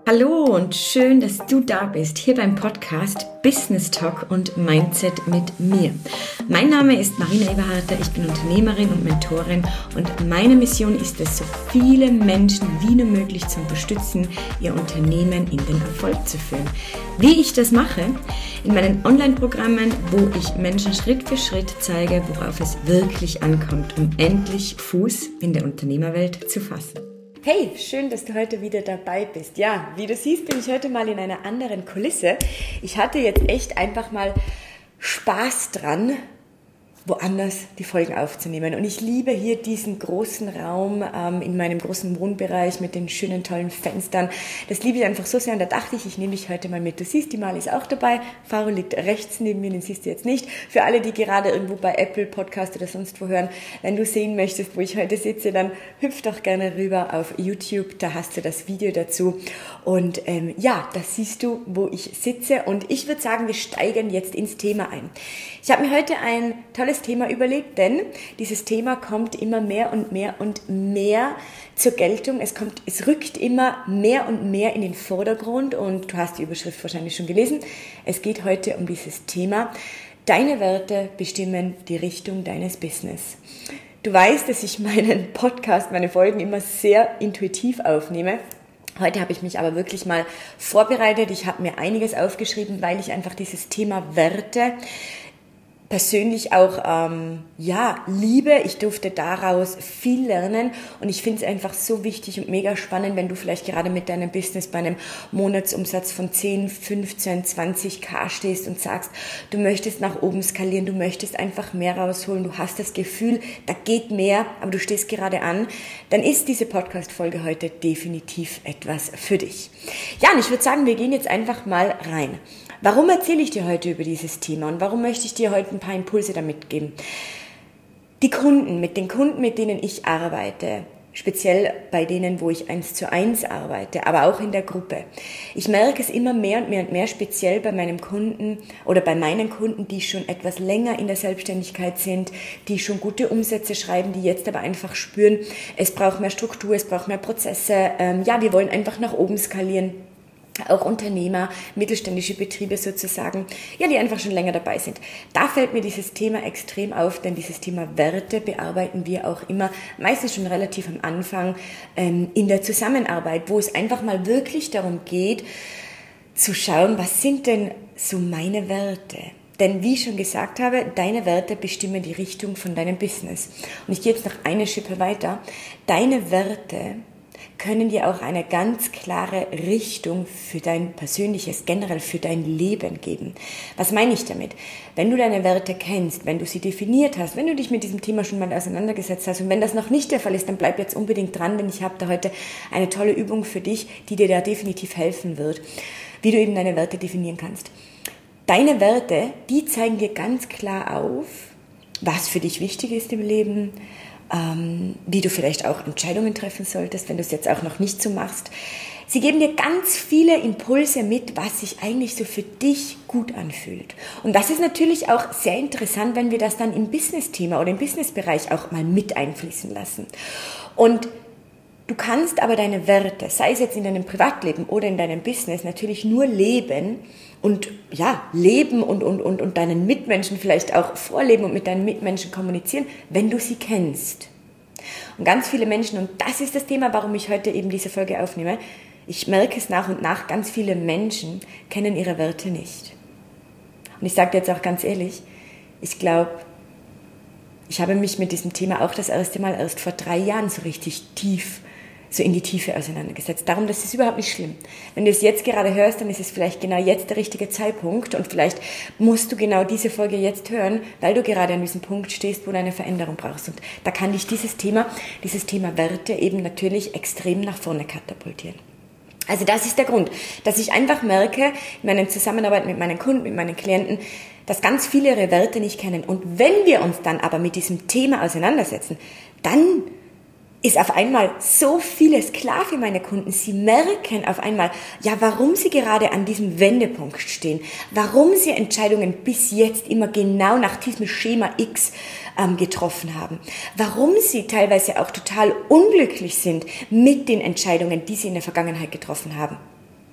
Hallo und schön, dass du da bist, hier beim Podcast Business Talk und Mindset mit mir. Mein Name ist Marina Eberharter, ich bin Unternehmerin und Mentorin und meine Mission ist es, so viele Menschen wie nur möglich zu unterstützen, ihr Unternehmen in den Erfolg zu führen. Wie ich das mache? In meinen Online-Programmen, wo ich Menschen Schritt für Schritt zeige, worauf es wirklich ankommt, um endlich Fuß in der Unternehmerwelt zu fassen. Hey, schön, dass du heute wieder dabei bist. Ja, wie du siehst, bin ich heute mal in einer anderen Kulisse. Ich hatte jetzt echt einfach mal Spaß dran, woanders die Folgen aufzunehmen. Und ich liebe hier diesen großen Raum in meinem großen Wohnbereich mit den schönen, tollen Fenstern. Das liebe ich einfach so sehr und da dachte ich nehme dich heute mal mit. Du siehst, die Mali ist auch dabei. Faro liegt rechts neben mir, den siehst du jetzt nicht. Für alle, die gerade irgendwo bei Apple Podcast oder sonst wo hören, wenn du sehen möchtest, wo ich heute sitze, dann hüpf doch gerne rüber auf YouTube. Da hast du das Video dazu. Und ja, das siehst du, wo ich sitze. Und ich würde sagen, wir steigen jetzt ins Thema ein. Ich habe mir heute ein tolles Thema überlegt, denn dieses Thema kommt immer mehr und mehr und mehr zur Geltung. Es rückt immer mehr und mehr in den Vordergrund und du hast die Überschrift wahrscheinlich schon gelesen. Es geht heute um dieses Thema: Deine Werte bestimmen die Richtung deines Business. Du weißt, dass ich meinen Podcast, meine Folgen immer sehr intuitiv aufnehme. Heute habe ich mich aber wirklich mal vorbereitet. Ich habe mir einiges aufgeschrieben, weil ich einfach dieses Thema Werte persönlich auch liebe. Ich durfte daraus viel lernen und ich finde es einfach so wichtig und mega spannend, wenn du vielleicht gerade mit deinem Business bei einem Monatsumsatz von 10, 15, 20k stehst und sagst, du möchtest nach oben skalieren, du möchtest einfach mehr rausholen, du hast das Gefühl, da geht mehr, aber du stehst gerade an, dann ist diese Podcast-Folge heute definitiv etwas für dich. Ja, und ich würde sagen, wir gehen jetzt einfach mal rein. Warum erzähle ich dir heute über dieses Thema und warum möchte ich dir heute ein paar Impulse damit geben? Mit den Kunden, mit denen ich arbeite, speziell bei denen, wo ich 1:1 arbeite, aber auch in der Gruppe. Ich merke es immer mehr und mehr und mehr, speziell bei meinem Kunden oder bei meinen Kunden, die schon etwas länger in der Selbstständigkeit sind, die schon gute Umsätze schreiben, die jetzt aber einfach spüren, es braucht mehr Struktur, es braucht mehr Prozesse, wir wollen einfach nach oben skalieren. Auch Unternehmer, mittelständische Betriebe sozusagen, die einfach schon länger dabei sind. Da fällt mir dieses Thema extrem auf, denn dieses Thema Werte bearbeiten wir auch immer, meistens schon relativ am Anfang in der Zusammenarbeit, wo es einfach mal wirklich darum geht, zu schauen, was sind denn so meine Werte? Denn wie ich schon gesagt habe, deine Werte bestimmen die Richtung von deinem Business. Und ich gehe jetzt noch eine Schippe weiter. Deine Werte können dir auch eine ganz klare Richtung für dein persönliches, generell für dein Leben geben. Was meine ich damit? Wenn du deine Werte kennst, wenn du sie definiert hast, wenn du dich mit diesem Thema schon mal auseinandergesetzt hast und wenn das noch nicht der Fall ist, dann bleib jetzt unbedingt dran, denn ich habe da heute eine tolle Übung für dich, die dir da definitiv helfen wird, wie du eben deine Werte definieren kannst. Deine Werte, die zeigen dir ganz klar auf, was für dich wichtig ist im Leben, wie du vielleicht auch Entscheidungen treffen solltest, wenn du es jetzt auch noch nicht so machst. Sie geben dir ganz viele Impulse mit, was sich eigentlich so für dich gut anfühlt. Und das ist natürlich auch sehr interessant, wenn wir das dann im Business-Thema oder im Businessbereich auch mal mit einfließen lassen. Und du kannst aber deine Werte, sei es jetzt in deinem Privatleben oder in deinem Business, natürlich nur leben und deinen Mitmenschen vielleicht auch vorleben und mit deinen Mitmenschen kommunizieren, wenn du sie kennst. Und ganz viele Menschen, und das ist das Thema, warum ich heute eben diese Folge aufnehme, ich merke es nach und nach, ganz viele Menschen kennen ihre Werte nicht. Und ich sage dir jetzt auch ganz ehrlich, ich glaube, ich habe mich mit diesem Thema auch das erste Mal erst vor 3 Jahren so richtig so in die Tiefe auseinandergesetzt. Darum, das ist überhaupt nicht schlimm. Wenn du es jetzt gerade hörst, dann ist es vielleicht genau jetzt der richtige Zeitpunkt und vielleicht musst du genau diese Folge jetzt hören, weil du gerade an diesem Punkt stehst, wo du eine Veränderung brauchst. Und da kann dich dieses Thema Werte eben natürlich extrem nach vorne katapultieren. Also das ist der Grund, dass ich einfach merke, in meiner Zusammenarbeit mit meinen Kunden, mit meinen Klienten, dass ganz viele ihre Werte nicht kennen. Und wenn wir uns dann aber mit diesem Thema auseinandersetzen, dann ist auf einmal so vieles klar für meine Kunden. Sie merken auf einmal, warum sie gerade an diesem Wendepunkt stehen, warum sie Entscheidungen bis jetzt immer genau nach diesem Schema X getroffen haben, warum sie teilweise auch total unglücklich sind mit den Entscheidungen, die sie in der Vergangenheit getroffen haben.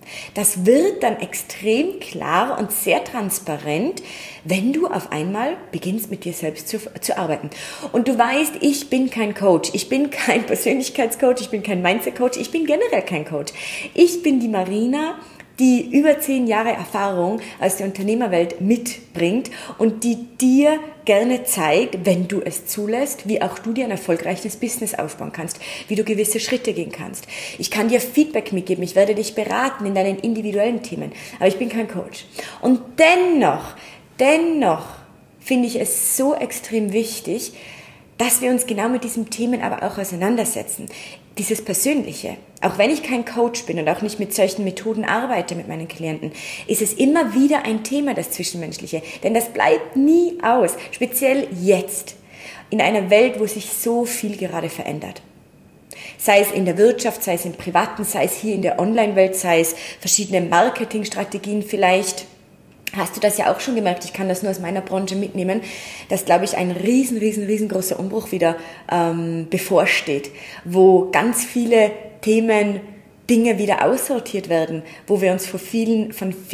Das wird dann extrem klar und sehr transparent, wenn du auf einmal beginnst, mit dir selbst zu arbeiten. Und du weißt, ich bin kein Coach, ich bin kein Persönlichkeitscoach, ich bin kein Mindset-Coach, ich bin generell kein Coach. Ich bin die Marina, die über 10 Jahre Erfahrung aus der Unternehmerwelt mitbringt und die dir gerne zeigt, wenn du es zulässt, wie auch du dir ein erfolgreiches Business aufbauen kannst, wie du gewisse Schritte gehen kannst. Ich kann dir Feedback mitgeben, ich werde dich beraten in deinen individuellen Themen, aber ich bin kein Coach. Und dennoch finde ich es so extrem wichtig, dass wir uns genau mit diesen Themen aber auch auseinandersetzen. Dieses Persönliche, auch wenn ich kein Coach bin und auch nicht mit solchen Methoden arbeite mit meinen Klienten, ist es immer wieder ein Thema, das Zwischenmenschliche. Denn das bleibt nie aus, speziell jetzt, in einer Welt, wo sich so viel gerade verändert. Sei es in der Wirtschaft, sei es im Privaten, sei es hier in der Online-Welt, sei es verschiedene Marketingstrategien vielleicht. Hast du das ja auch schon gemerkt, ich kann das nur aus meiner Branche mitnehmen, dass, glaube ich, ein riesengroßer Umbruch wieder bevorsteht, wo ganz viele Themen, Dinge wieder aussortiert werden, wo wir uns von vielen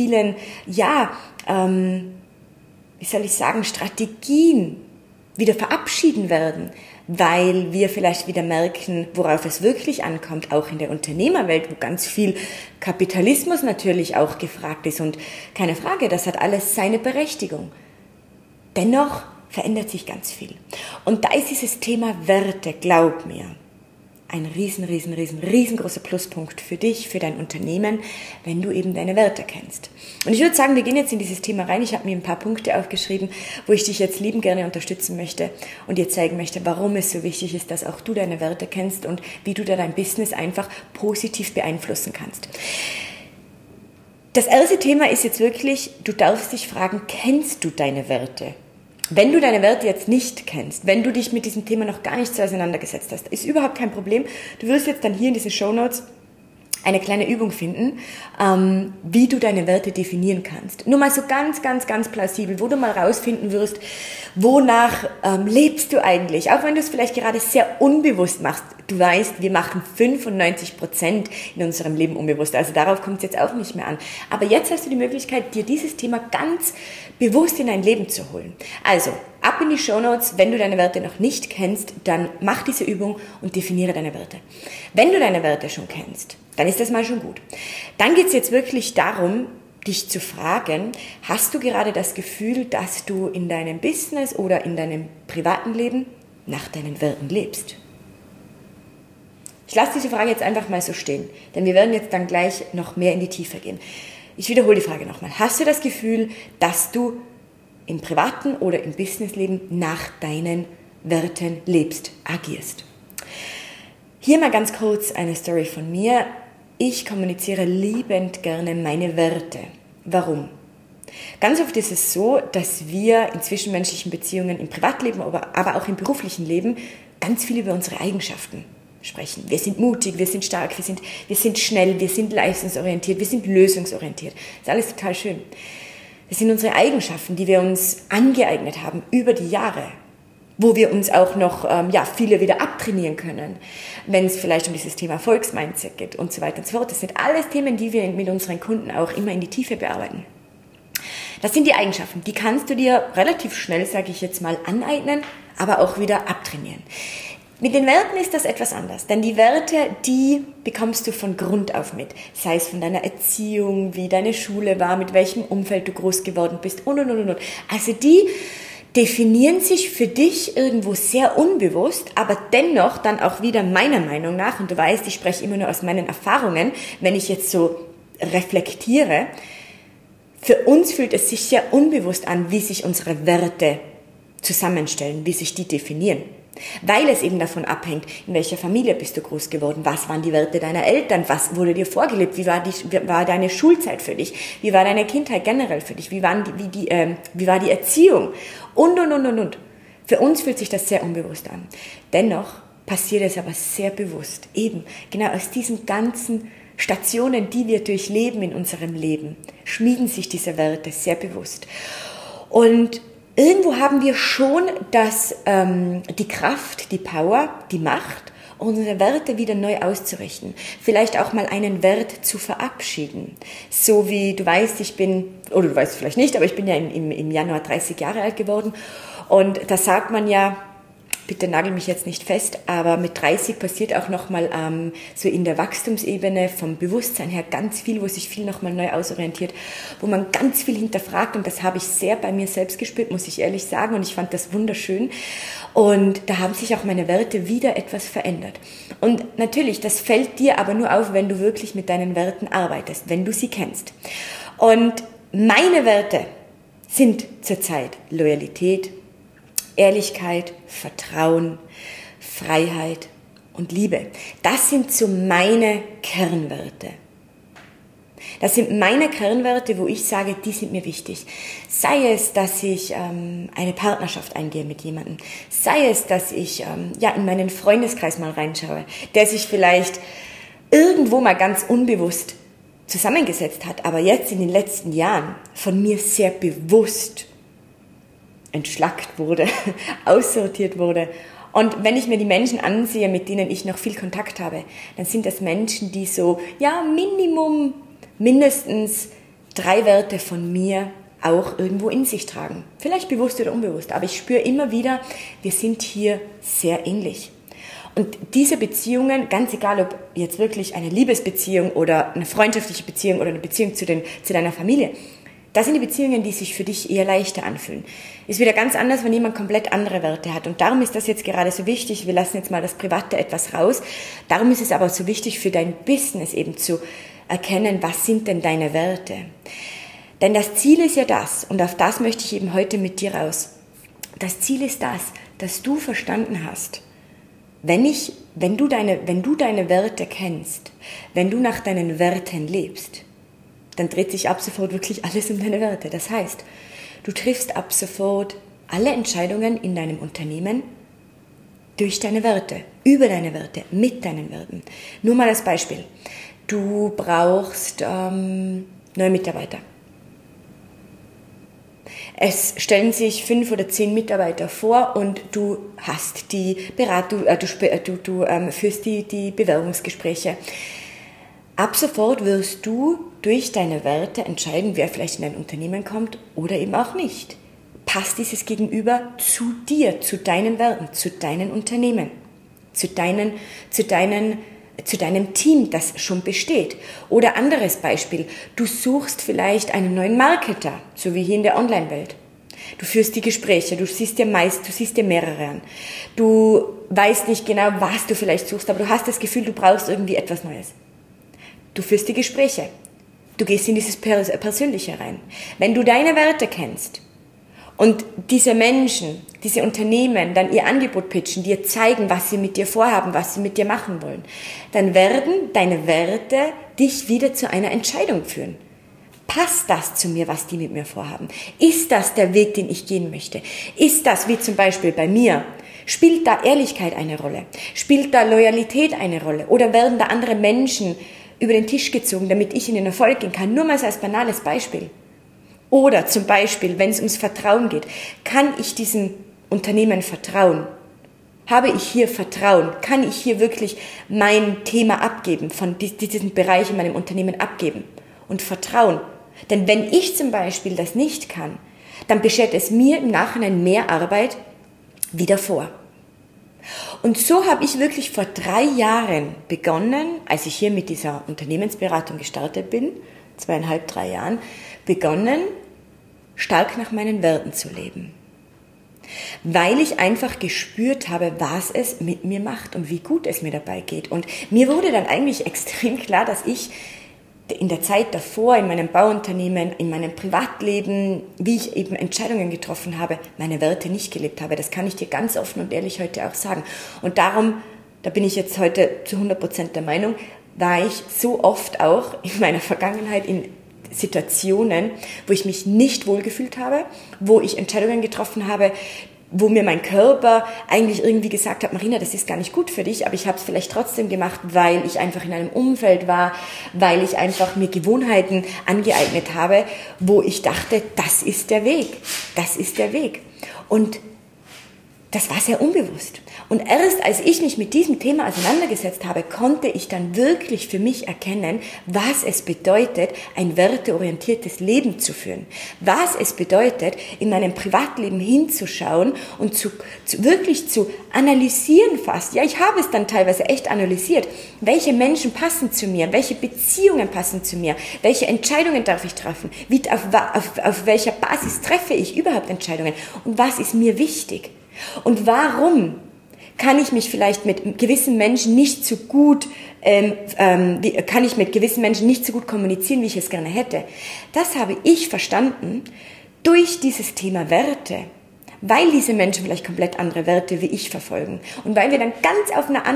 Strategien wieder verabschieden werden, weil wir vielleicht wieder merken, worauf es wirklich ankommt, auch in der Unternehmerwelt, wo ganz viel Kapitalismus natürlich auch gefragt ist und keine Frage, das hat alles seine Berechtigung. Dennoch verändert sich ganz viel. Und da ist dieses Thema Werte, glaub mir, ein riesengroßer Pluspunkt für dich, für dein Unternehmen, wenn du eben deine Werte kennst. Und ich würde sagen, wir gehen jetzt in dieses Thema rein. Ich habe mir ein paar Punkte aufgeschrieben, wo ich dich jetzt liebend gerne unterstützen möchte und dir zeigen möchte, warum es so wichtig ist, dass auch du deine Werte kennst und wie du da dein Business einfach positiv beeinflussen kannst. Das erste Thema ist jetzt wirklich, du darfst dich fragen, kennst du deine Werte? Wenn du deine Werte jetzt nicht kennst, wenn du dich mit diesem Thema noch gar nicht so auseinandergesetzt hast, ist überhaupt kein Problem. Du wirst jetzt dann hier in diesen Shownotes eine kleine Übung finden, wie du deine Werte definieren kannst. Nur mal so ganz plausibel, wo du mal rausfinden wirst, wonach lebst du eigentlich, auch wenn du es vielleicht gerade sehr unbewusst machst. Du weißt, wir machen 95% in unserem Leben unbewusst, also darauf kommt es jetzt auch nicht mehr an. Aber jetzt hast du die Möglichkeit, dir dieses Thema ganz bewusst in dein Leben zu holen. Also, ab in die Shownotes, wenn du deine Werte noch nicht kennst, dann mach diese Übung und definiere deine Werte. Wenn du deine Werte schon kennst, dann ist das mal schon gut. Dann geht es jetzt wirklich darum, dich zu fragen, hast du gerade das Gefühl, dass du in deinem Business oder in deinem privaten Leben nach deinen Werten lebst? Ich lasse diese Frage jetzt einfach mal so stehen, denn wir werden jetzt dann gleich noch mehr in die Tiefe gehen. Ich wiederhole die Frage nochmal. Hast du das Gefühl, dass du im privaten oder im Businessleben nach deinen Werten lebst, agierst? Hier mal ganz kurz eine Story von mir. Ich kommuniziere liebend gerne meine Werte. Warum? Ganz oft ist es so, dass wir in zwischenmenschlichen Beziehungen, im Privatleben, aber auch im beruflichen Leben ganz viel über unsere Eigenschaften sprechen. Wir sind mutig, wir sind stark, wir sind schnell, wir sind leistungsorientiert, wir sind lösungsorientiert. Das ist alles total schön. Das sind unsere Eigenschaften, die wir uns angeeignet haben über die Jahre, wo wir uns auch noch viele wieder abtrainieren können, wenn es vielleicht um dieses Thema Erfolgsmindset geht und so weiter und so fort. Das sind alles Themen, die wir mit unseren Kunden auch immer in die Tiefe bearbeiten. Das sind die Eigenschaften, die kannst du dir relativ schnell, sage ich jetzt mal, aneignen, aber auch wieder abtrainieren. Mit den Werten ist das etwas anders, denn die Werte, die bekommst du von Grund auf mit. Sei es von deiner Erziehung, wie deine Schule war, mit welchem Umfeld du groß geworden bist und. Also die definieren sich für dich irgendwo sehr unbewusst, aber dennoch dann auch wieder meiner Meinung nach, und du weißt, ich spreche immer nur aus meinen Erfahrungen, wenn ich jetzt so reflektiere, für uns fühlt es sich sehr unbewusst an, wie sich unsere Werte zusammenstellen, wie sich die definieren. Weil es eben davon abhängt, in welcher Familie bist du groß geworden, was waren die Werte deiner Eltern, was wurde dir vorgelebt, wie war deine Schulzeit für dich, wie war deine Kindheit generell für dich, wie war die Erziehung und. Für uns fühlt sich das sehr unbewusst an. Dennoch passiert es aber sehr bewusst, eben genau aus diesen ganzen Stationen, die wir durchleben in unserem Leben, schmieden sich diese Werte sehr bewusst. Und irgendwo haben wir schon die Kraft, die Power, die Macht, unsere Werte wieder neu auszurichten. Vielleicht auch mal einen Wert zu verabschieden. So wie du weißt, oder du weißt es vielleicht nicht, aber ich bin ja im Januar 30 Jahre alt geworden. Und da sagt man ja, bitte nagel mich jetzt nicht fest, aber mit 30 passiert auch nochmal so in der Wachstumsebene vom Bewusstsein her ganz viel, wo sich viel nochmal neu ausorientiert, wo man ganz viel hinterfragt, und das habe ich sehr bei mir selbst gespürt, muss ich ehrlich sagen, und ich fand das wunderschön, und da haben sich auch meine Werte wieder etwas verändert. Und natürlich, das fällt dir aber nur auf, wenn du wirklich mit deinen Werten arbeitest, wenn du sie kennst. Und meine Werte sind zurzeit Loyalität, Ehrlichkeit, Vertrauen, Freiheit und Liebe. Das sind so meine Kernwerte. Das sind meine Kernwerte, wo ich sage, die sind mir wichtig. Sei es, dass ich eine Partnerschaft eingehe mit jemandem. Sei es, dass ich in meinen Freundeskreis mal reinschaue, der sich vielleicht irgendwo mal ganz unbewusst zusammengesetzt hat, aber jetzt in den letzten Jahren von mir sehr bewusst entschlackt wurde, aussortiert wurde. Und wenn ich mir die Menschen ansehe, mit denen ich noch viel Kontakt habe, dann sind das Menschen, die so, mindestens 3 Werte von mir auch irgendwo in sich tragen. Vielleicht bewusst oder unbewusst, aber ich spüre immer wieder, wir sind hier sehr ähnlich. Und diese Beziehungen, ganz egal ob jetzt wirklich eine Liebesbeziehung oder eine freundschaftliche Beziehung oder eine Beziehung zu deiner Familie, das sind die Beziehungen, die sich für dich eher leichter anfühlen. Ist wieder ganz anders, wenn jemand komplett andere Werte hat. Und darum ist das jetzt gerade so wichtig. Wir lassen jetzt mal das Private etwas raus. Darum ist es aber so wichtig für dein Business eben zu erkennen, was sind denn deine Werte? Denn das Ziel ist ja das, und auf das möchte ich eben heute mit dir raus. Das Ziel ist das, dass du verstanden hast, wenn du deine Werte kennst, wenn du nach deinen Werten lebst, dann dreht sich ab sofort wirklich alles um deine Werte. Das heißt, du triffst ab sofort alle Entscheidungen in deinem Unternehmen durch deine Werte, über deine Werte, mit deinen Werten. Nur mal als Beispiel. Du brauchst neue Mitarbeiter. Es stellen sich 5 oder 10 Mitarbeiter vor und du hast die Beratung, du führst die Bewerbungsgespräche. Ab sofort wirst du durch deine Werte entscheiden, wer vielleicht in dein Unternehmen kommt oder eben auch nicht. Passt dieses Gegenüber zu dir, zu deinen Werten, zu deinem Unternehmen, zu deinem Team, das schon besteht. Oder anderes Beispiel, du suchst vielleicht einen neuen Marketer, so wie hier in der Online-Welt. Du führst die Gespräche, du siehst dir mehrere an. Du weißt nicht genau, was du vielleicht suchst, aber du hast das Gefühl, du brauchst irgendwie etwas Neues. Du führst die Gespräche. Du gehst in dieses Persönliche rein. Wenn du deine Werte kennst und diese Menschen, diese Unternehmen dann ihr Angebot pitchen, dir zeigen, was sie mit dir vorhaben, was sie mit dir machen wollen, dann werden deine Werte dich wieder zu einer Entscheidung führen. Passt das zu mir, was die mit mir vorhaben? Ist das der Weg, den ich gehen möchte? Ist das, wie zum Beispiel bei mir, spielt da Ehrlichkeit eine Rolle? Spielt da Loyalität eine Rolle? Oder werden da andere Menschen über den Tisch gezogen, damit ich in den Erfolg gehen kann? Nur mal so als banales Beispiel. Oder zum Beispiel, wenn es ums Vertrauen geht, kann ich diesem Unternehmen vertrauen? Habe ich hier Vertrauen? Kann ich hier wirklich mein Thema abgeben, von diesem Bereich in meinem Unternehmen abgeben? Und Vertrauen. Denn wenn ich zum Beispiel das nicht kann, dann beschert es mir im Nachhinein mehr Arbeit wie davor. Und so habe ich wirklich vor 3 Jahren begonnen, als ich hier mit dieser Unternehmensberatung gestartet bin, 2,5, 3 Jahren, begonnen, stark nach meinen Werten zu leben. Weil ich einfach gespürt habe, was es mit mir macht und wie gut es mir dabei geht. Und mir wurde dann eigentlich extrem klar, dass ich in der Zeit davor, in meinem Bauunternehmen, in meinem Privatleben, wie ich eben Entscheidungen getroffen habe, meine Werte nicht gelebt habe. Das kann ich dir ganz offen und ehrlich heute auch sagen. Und darum, da bin ich jetzt heute zu 100% der Meinung, war ich so oft auch in meiner Vergangenheit in Situationen, wo ich mich nicht wohlgefühlt habe, wo ich Entscheidungen getroffen habe, wo mir mein Körper eigentlich irgendwie gesagt hat, Marina, das ist gar nicht gut für dich, aber ich habe es vielleicht trotzdem gemacht, weil ich einfach in einem Umfeld war, weil ich einfach mir Gewohnheiten angeeignet habe, wo ich dachte, das ist der Weg, das ist der Weg. Und das war sehr unbewusst. Und erst als ich mich mit diesem Thema auseinandergesetzt habe, konnte ich dann wirklich für mich erkennen, was es bedeutet, ein werteorientiertes Leben zu führen. Was es bedeutet, in meinem Privatleben hinzuschauen und wirklich zu analysieren fast. Ja, ich habe es dann teilweise echt analysiert. Welche Menschen passen zu mir? Welche Beziehungen passen zu mir? Welche Entscheidungen darf ich treffen? Auf welcher Basis treffe ich überhaupt Entscheidungen? Und was ist mir wichtig? Und warum kann ich mich vielleicht mit gewissen Menschen nicht so gut, kann ich mit gewissen Menschen nicht so gut kommunizieren, wie ich es gerne hätte? Das habe ich verstanden durch dieses Thema Werte, weil diese Menschen vielleicht komplett andere Werte wie ich verfolgen und weil wir dann ganz auf einer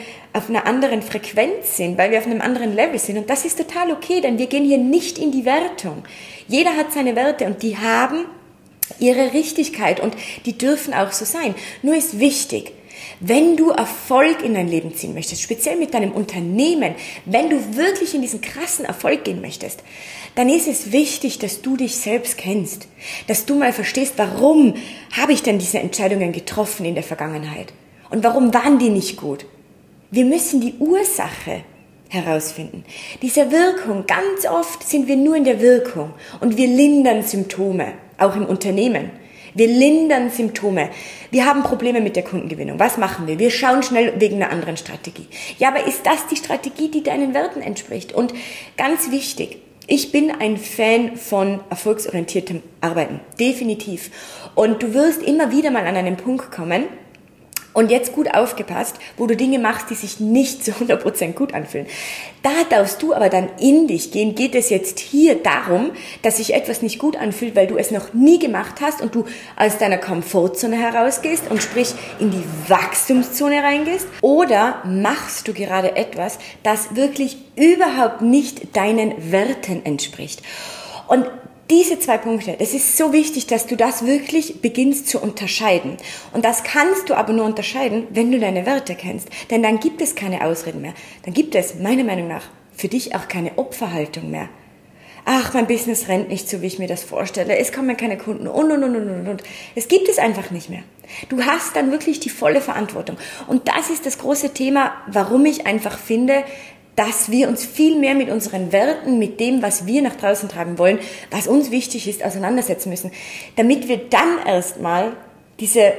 anderen Frequenz sind, weil wir auf einem anderen Level sind, und das ist total okay, denn wir gehen hier nicht in die Wertung. Jeder hat seine Werte und die haben ihre Richtigkeit und die dürfen auch so sein. Nur ist wichtig, wenn du Erfolg in dein Leben ziehen möchtest, speziell mit deinem Unternehmen, wenn du wirklich in diesen krassen Erfolg gehen möchtest, dann ist es wichtig, dass du dich selbst kennst, dass du mal verstehst, warum habe ich denn diese Entscheidungen getroffen in der Vergangenheit und warum waren die nicht gut. Wir müssen die Ursache herausfinden. Diese Wirkung, ganz oft sind wir nur in der Wirkung und wir lindern Symptome, auch im Unternehmen. Wir lindern Symptome. Wir haben Probleme mit der Kundengewinnung. Was machen wir? Wir schauen schnell wegen einer anderen Strategie. Ja, aber ist das die Strategie, die deinen Werten entspricht? Und ganz wichtig, ich bin ein Fan von erfolgsorientiertem Arbeiten. Definitiv. Und du wirst immer wieder mal an einen Punkt kommen, und jetzt gut aufgepasst, wo du Dinge machst, die sich nicht zu 100% gut anfühlen. Da darfst du aber dann in dich gehen. Geht es jetzt hier darum, dass sich etwas nicht gut anfühlt, weil du es noch nie gemacht hast und du aus deiner Komfortzone herausgehst und sprich in die Wachstumszone reingehst? Oder machst du gerade etwas, das wirklich überhaupt nicht deinen Werten entspricht? Und diese 2 Punkte, das ist so wichtig, dass du das wirklich beginnst zu unterscheiden. Und das kannst du aber nur unterscheiden, wenn du deine Werte kennst. Denn dann gibt es keine Ausreden mehr. Dann gibt es, meiner Meinung nach, für dich auch keine Opferhaltung mehr. Ach, mein Business rennt nicht so, wie ich mir das vorstelle. Es kommen keine Kunden und. Es gibt es einfach nicht mehr. Du hast dann wirklich die volle Verantwortung. Und das ist das große Thema, warum ich einfach finde, dass wir uns viel mehr mit unseren Werten, mit dem, was wir nach draußen tragen wollen, was uns wichtig ist, auseinandersetzen müssen, damit wir dann erstmal diese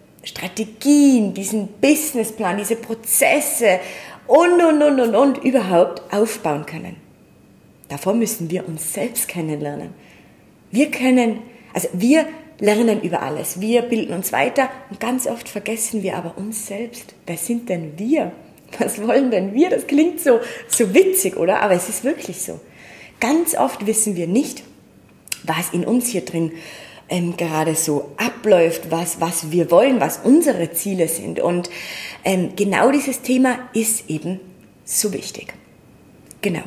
Strategien, diesen Businessplan, diese Prozesse und überhaupt aufbauen können. Davor müssen wir uns selbst kennenlernen. Wir lernen über alles, wir bilden uns weiter und ganz oft vergessen wir aber uns selbst. Wer sind denn wir? Was wollen denn wir? Das klingt so witzig, oder? Aber es ist wirklich so. Ganz oft wissen wir nicht, was in uns hier drin gerade so abläuft, was wir wollen, was unsere Ziele sind. Und genau dieses Thema ist eben so wichtig. Genau.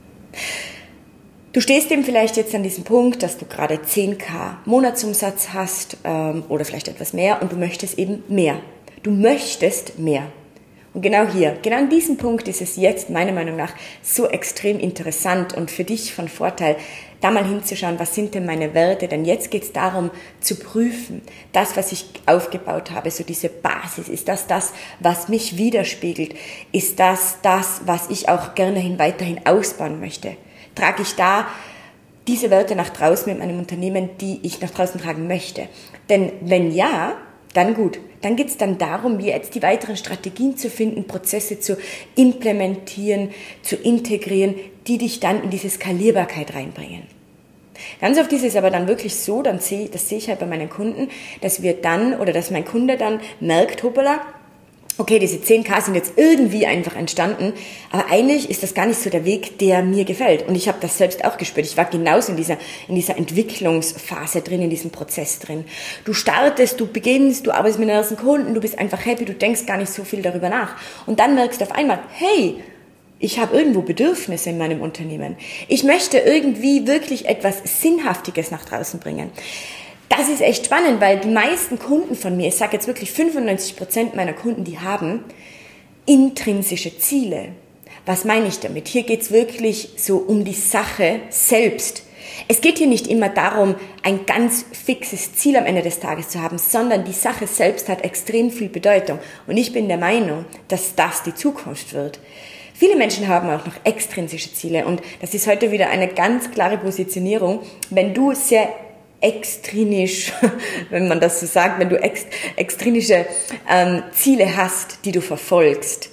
Du stehst eben vielleicht jetzt an diesem Punkt, dass du gerade 10.000 Monatsumsatz hast oder vielleicht etwas mehr und du möchtest eben mehr. Du möchtest mehr. Und genau hier, genau an diesem Punkt ist es jetzt meiner Meinung nach so extrem interessant und für dich von Vorteil, da mal hinzuschauen, was sind denn meine Werte, denn jetzt geht es darum zu prüfen, das, was ich aufgebaut habe, so diese Basis, ist das, was mich widerspiegelt, ist das, was ich auch gerne weiterhin ausbauen möchte, trage ich da diese Werte nach draußen mit meinem Unternehmen, die ich nach draußen tragen möchte, denn wenn ja, dann gut. Dann geht es dann darum, jetzt die weiteren Strategien zu finden, Prozesse zu implementieren, zu integrieren, die dich dann in diese Skalierbarkeit reinbringen. Ganz oft ist es aber dann wirklich so, das sehe ich halt bei meinen Kunden, dass mein Kunde dann merkt, hoppala, okay, diese 10.000 sind jetzt irgendwie einfach entstanden, aber eigentlich ist das gar nicht so der Weg, der mir gefällt. Und ich habe das selbst auch gespürt. Ich war genauso in dieser Entwicklungsphase drin, in diesem Prozess drin. Du startest, du beginnst, du arbeitest mit den ersten Kunden, du bist einfach happy, du denkst gar nicht so viel darüber nach. Und dann merkst du auf einmal, hey, ich habe irgendwo Bedürfnisse in meinem Unternehmen. Ich möchte irgendwie wirklich etwas Sinnhaftiges nach draußen bringen. Das ist echt spannend, weil die meisten Kunden von mir, ich sage jetzt wirklich 95% meiner Kunden, die haben intrinsische Ziele. Was meine ich damit? Hier geht es wirklich so um die Sache selbst. Es geht hier nicht immer darum, ein ganz fixes Ziel am Ende des Tages zu haben, sondern die Sache selbst hat extrem viel Bedeutung. Und ich bin der Meinung, dass das die Zukunft wird. Viele Menschen haben auch noch extrinsische Ziele und das ist heute wieder eine ganz klare Positionierung. Wenn du sehr extrinisch, wenn man das so sagt, wenn du extrinsische Ziele hast, die du verfolgst,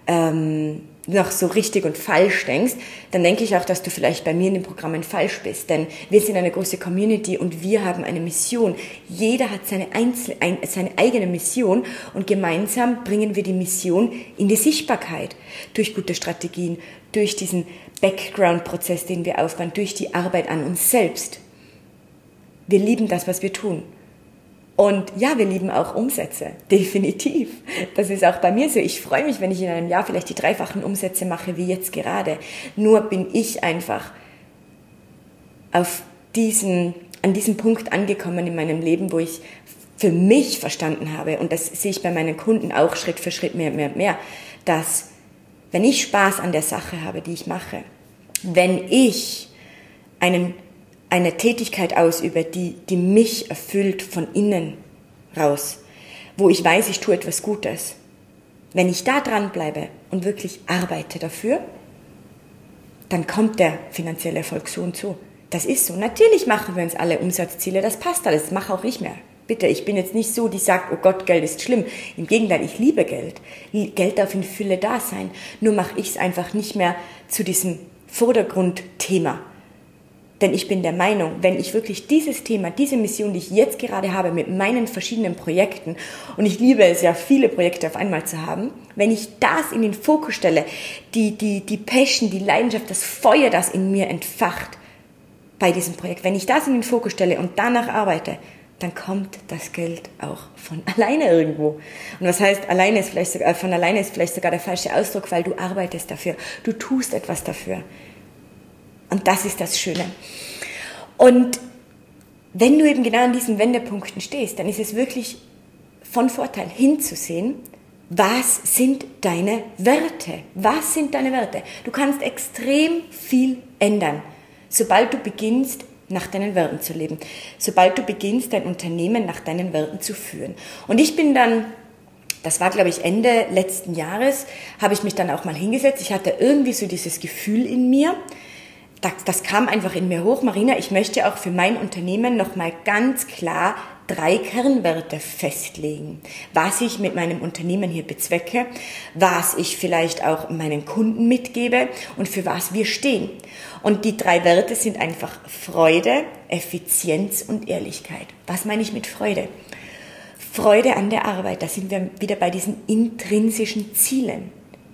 noch so richtig und falsch denkst, dann denke ich auch, dass du vielleicht bei mir in den Programmen falsch bist. Denn wir sind eine große Community und wir haben eine Mission. Jeder hat seine eigene Mission und gemeinsam bringen wir die Mission in die Sichtbarkeit. Durch gute Strategien, durch diesen Background-Prozess, den wir aufbauen, durch die Arbeit an uns selbst. Wir lieben das, was wir tun. Und ja, wir lieben auch Umsätze, definitiv. Das ist auch bei mir so. Ich freue mich, wenn ich in einem Jahr vielleicht die 3-fachen Umsätze mache, wie jetzt gerade. Nur bin ich einfach an diesem Punkt angekommen in meinem Leben, wo ich für mich verstanden habe, und das sehe ich bei meinen Kunden auch Schritt für Schritt mehr, dass wenn ich Spaß an der Sache habe, die ich mache, wenn ich eine Tätigkeit ausübe, die mich erfüllt von innen raus, wo ich weiß, ich tue etwas Gutes. Wenn ich da dranbleibe und wirklich arbeite dafür, dann kommt der finanzielle Erfolg so und so. Das ist so. Natürlich machen wir uns alle Umsatzziele, das passt alles, das mache auch ich mehr. Bitte, ich bin jetzt nicht so, die sagt, oh Gott, Geld ist schlimm. Im Gegenteil, ich liebe Geld. Geld darf in Fülle da sein. Nur mache ich es einfach nicht mehr zu diesem Vordergrundthema. Denn ich bin der Meinung, wenn ich wirklich dieses Thema, diese Mission, die ich jetzt gerade habe mit meinen verschiedenen Projekten, und ich liebe es ja, viele Projekte auf einmal zu haben, wenn ich das in den Fokus stelle, die Passion, die Leidenschaft, das Feuer, das in mir entfacht bei diesem Projekt, wenn ich das in den Fokus stelle und danach arbeite, dann kommt das Geld auch von alleine irgendwo. Und was heißt, von alleine ist vielleicht sogar der falsche Ausdruck, weil du arbeitest dafür, du tust etwas dafür. Und das ist das Schöne. Und wenn du eben genau an diesen Wendepunkten stehst, dann ist es wirklich von Vorteil hinzusehen, was sind deine Werte? Was sind deine Werte? Du kannst extrem viel ändern, sobald du beginnst, nach deinen Werten zu leben. Sobald du beginnst, dein Unternehmen nach deinen Werten zu führen. Und ich bin dann, das war, glaube ich, Ende letzten Jahres, habe ich mich dann auch mal hingesetzt. Ich hatte irgendwie so dieses Gefühl in mir, das kam einfach in mir hoch. Marina, ich möchte auch für mein Unternehmen nochmal ganz klar 3 Kernwerte festlegen. Was ich mit meinem Unternehmen hier bezwecke, was ich vielleicht auch meinen Kunden mitgebe und für was wir stehen. Und die 3 Werte sind einfach Freude, Effizienz und Ehrlichkeit. Was meine ich mit Freude? Freude an der Arbeit, da sind wir wieder bei diesen intrinsischen Zielen.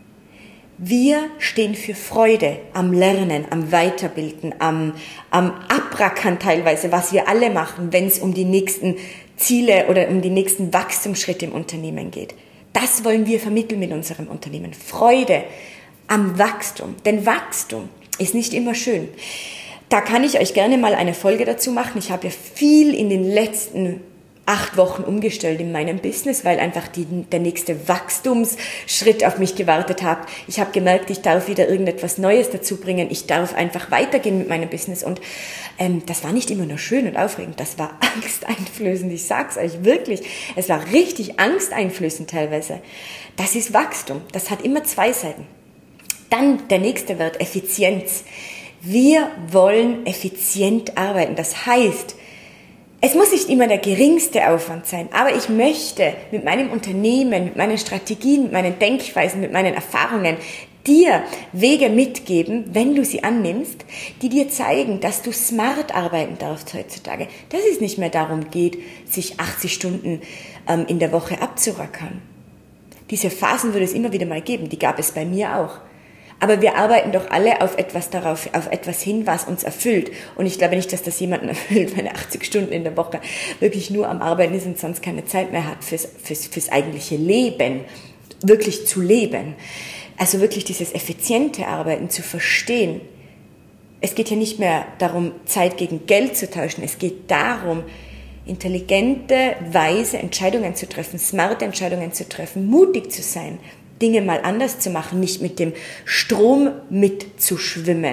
Wir stehen für Freude am Lernen, am Weiterbilden, am Abrackern teilweise, was wir alle machen, wenn es um die nächsten Ziele oder um die nächsten Wachstumsschritte im Unternehmen geht. Das wollen wir vermitteln mit unserem Unternehmen. Freude am Wachstum. Denn Wachstum ist nicht immer schön. Da kann ich euch gerne mal eine Folge dazu machen. Ich habe ja viel in den letzten 8 Wochen umgestellt in meinem Business, weil einfach der nächste Wachstumsschritt auf mich gewartet hat. Ich habe gemerkt, ich darf wieder irgendetwas Neues dazu bringen. Ich darf einfach weitergehen mit meinem Business. Und das war nicht immer nur schön und aufregend. Das war angsteinflößend. Ich sag's euch wirklich. Es war richtig angsteinflößend teilweise. Das ist Wachstum. Das hat immer 2 Seiten. Dann der nächste Wert, Effizienz. Wir wollen effizient arbeiten. Das heißt, es muss nicht immer der geringste Aufwand sein, aber ich möchte mit meinem Unternehmen, mit meinen Strategien, mit meinen Denkweisen, mit meinen Erfahrungen dir Wege mitgeben, wenn du sie annimmst, die dir zeigen, dass du smart arbeiten darfst heutzutage. Dass es nicht mehr darum geht, sich 80 Stunden in der Woche abzurackern. Diese Phasen würde es immer wieder mal geben, die gab es bei mir auch. Aber wir arbeiten doch alle auf etwas hin, was uns erfüllt. Und ich glaube nicht, dass das jemanden erfüllt, wenn er 80 Stunden in der Woche wirklich nur am Arbeiten ist und sonst keine Zeit mehr hat fürs eigentliche Leben, wirklich zu leben. Also wirklich dieses effiziente Arbeiten zu verstehen. Es geht ja nicht mehr darum, Zeit gegen Geld zu tauschen. Es geht darum, intelligente, weise Entscheidungen zu treffen, smarte Entscheidungen zu treffen, mutig zu sein, Dinge mal anders zu machen, nicht mit dem Strom mitzuschwimmen,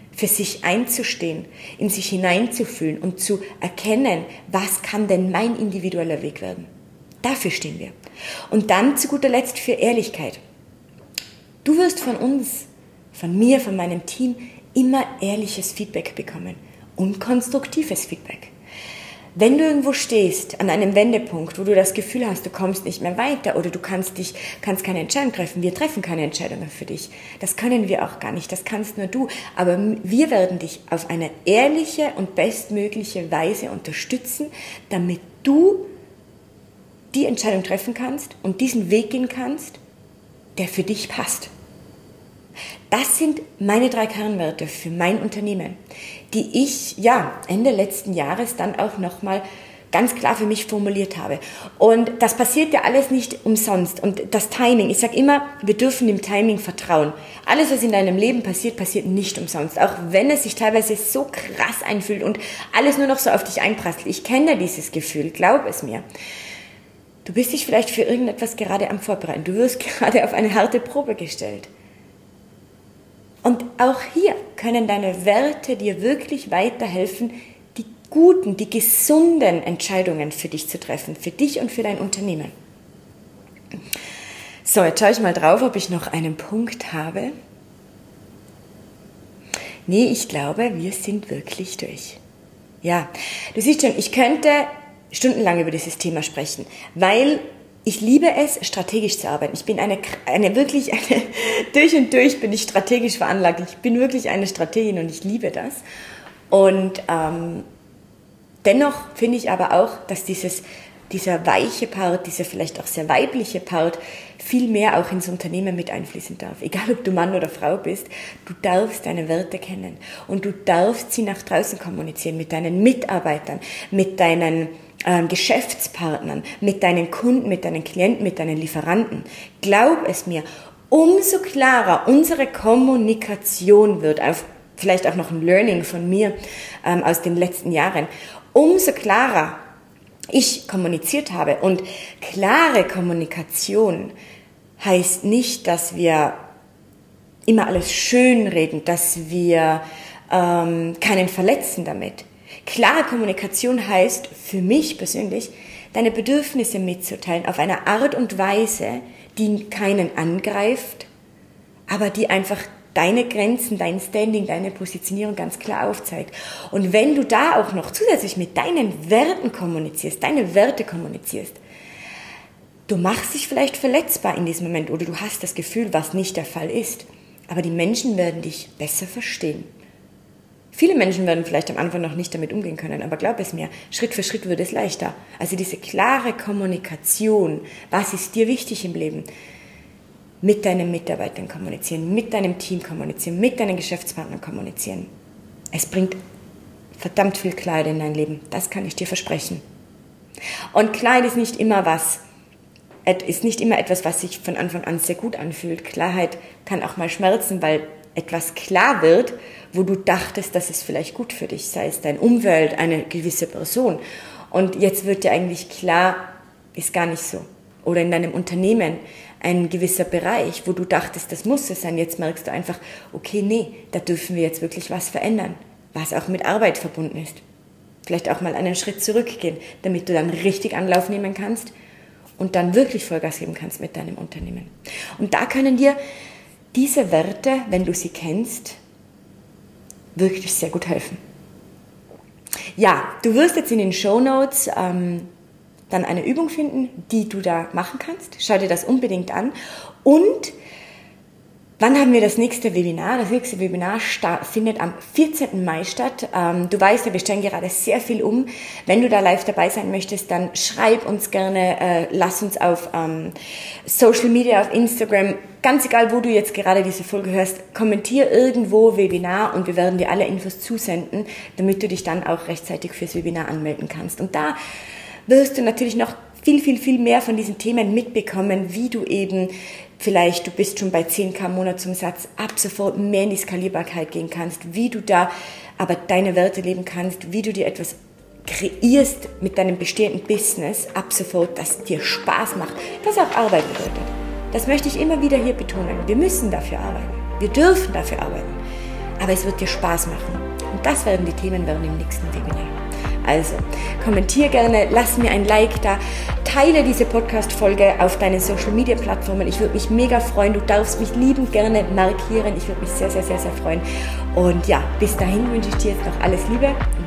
für sich einzustehen, in sich hineinzufühlen und zu erkennen, was kann denn mein individueller Weg werden. Dafür stehen wir. Und dann zu guter Letzt für Ehrlichkeit. Du wirst von uns, von mir, von meinem Team immer ehrliches Feedback bekommen und konstruktives Feedback. Wenn du irgendwo stehst, an einem Wendepunkt, wo du das Gefühl hast, du kommst nicht mehr weiter oder du kannst keine Entscheidung treffen, wir treffen keine Entscheidungen für dich. Das können wir auch gar nicht, das kannst nur du. Aber wir werden dich auf eine ehrliche und bestmögliche Weise unterstützen, damit du die Entscheidung treffen kannst und diesen Weg gehen kannst, der für dich passt. Das sind meine 3 Kernwerte für mein Unternehmen, die ich Ende letzten Jahres dann auch nochmal ganz klar für mich formuliert habe. Und das passiert ja alles nicht umsonst. Und das Timing, ich sage immer, wir dürfen dem Timing vertrauen. Alles, was in deinem Leben passiert, passiert nicht umsonst. Auch wenn es sich teilweise so krass einfühlt und alles nur noch so auf dich einprasselt. Ich kenne dieses Gefühl, glaub es mir. Du bist dich vielleicht für irgendetwas gerade am Vorbereiten. Du wirst gerade auf eine harte Probe gestellt. Und auch hier können deine Werte dir wirklich weiterhelfen, die guten, die gesunden Entscheidungen für dich zu treffen, für dich und für dein Unternehmen. So, jetzt schaue ich mal drauf, ob ich noch einen Punkt habe. Nee, ich glaube, wir sind wirklich durch. Ja, du siehst schon, ich könnte stundenlang über dieses Thema sprechen, weil ich liebe es, strategisch zu arbeiten. Ich bin durch und durch bin ich strategisch veranlagt. Ich bin wirklich eine Strategin und ich liebe das. Und dennoch finde ich aber auch, dass dieser weiche Part, dieser vielleicht auch sehr weibliche Part, viel mehr auch ins Unternehmen mit einfließen darf. Egal, ob du Mann oder Frau bist, du darfst deine Werte kennen und du darfst sie nach draußen kommunizieren mit deinen Mitarbeitern, mit deinen Geschäftspartnern, mit deinen Kunden, mit deinen Klienten, mit deinen Lieferanten. Glaub es mir, umso klarer unsere Kommunikation wird, vielleicht auch noch ein Learning von mir aus den letzten Jahren, umso klarer ich kommuniziert habe. Und klare Kommunikation heißt nicht, dass wir immer alles schönreden, dass wir keinen verletzen damit. Klare Kommunikation heißt für mich persönlich, deine Bedürfnisse mitzuteilen auf eine Art und Weise, die keinen angreift, aber die einfach deine Grenzen, dein Standing, deine Positionierung ganz klar aufzeigt. Und wenn du da auch noch zusätzlich mit deinen Werten kommunizierst, deine Werte kommunizierst, du machst dich vielleicht verletzbar in diesem Moment oder du hast das Gefühl, was nicht der Fall ist, aber die Menschen werden dich besser verstehen. Viele Menschen werden vielleicht am Anfang noch nicht damit umgehen können, aber glaub es mir, Schritt für Schritt wird es leichter. Also diese klare Kommunikation, was ist dir wichtig im Leben? Mit deinen Mitarbeitern kommunizieren, mit deinem Team kommunizieren, mit deinen Geschäftspartnern kommunizieren. Es bringt verdammt viel Klarheit in dein Leben, das kann ich dir versprechen. Und Klarheit ist nicht immer etwas, was sich von Anfang an sehr gut anfühlt. Klarheit kann auch mal schmerzen, weil etwas klar wird, wo du dachtest, das ist vielleicht gut für dich, sei es dein Umfeld, eine gewisse Person. Und jetzt wird dir eigentlich klar, ist gar nicht so. Oder in deinem Unternehmen ein gewisser Bereich, wo du dachtest, das muss es sein. Jetzt merkst du einfach, okay, nee, da dürfen wir jetzt wirklich was verändern, was auch mit Arbeit verbunden ist. Vielleicht auch mal einen Schritt zurückgehen, damit du dann richtig Anlauf nehmen kannst und dann wirklich Vollgas geben kannst mit deinem Unternehmen. Und da können dir diese Werte, wenn du sie kennst, wirklich sehr gut helfen. Ja, du wirst jetzt in den Shownotes dann eine Übung finden, die du da machen kannst. Schau dir das unbedingt an. Und wann haben wir das nächste Webinar? Das nächste Webinar findet am 14. Mai statt. Du weißt ja, wir stellen gerade sehr viel um. Wenn du da live dabei sein möchtest, dann schreib uns gerne, lass uns auf Social Media, auf Instagram, ganz egal, wo du jetzt gerade diese Folge hörst, kommentier irgendwo Webinar und wir werden dir alle Infos zusenden, damit du dich dann auch rechtzeitig fürs Webinar anmelden kannst. Und da wirst du natürlich noch viel mehr von diesen Themen mitbekommen, wie du eben vielleicht, du bist schon bei 10.000 Monatsumsatz, ab sofort mehr in die Skalierbarkeit gehen kannst, wie du da aber deine Werte leben kannst, wie du dir etwas kreierst mit deinem bestehenden Business, ab sofort, das dir Spaß macht, das auch Arbeit bedeutet. Das möchte ich immer wieder hier betonen. Wir müssen dafür arbeiten. Wir dürfen dafür arbeiten. aber es wird dir Spaß machen. Und das werden die Themen im nächsten Webinar. Also, kommentier gerne, lass mir ein Like da, teile diese Podcast-Folge auf deinen Social-Media-Plattformen. Ich würde mich mega freuen. Du darfst mich liebend gerne markieren. Ich würde mich sehr, sehr, sehr, sehr freuen. Und ja, bis dahin wünsche ich dir jetzt noch alles Liebe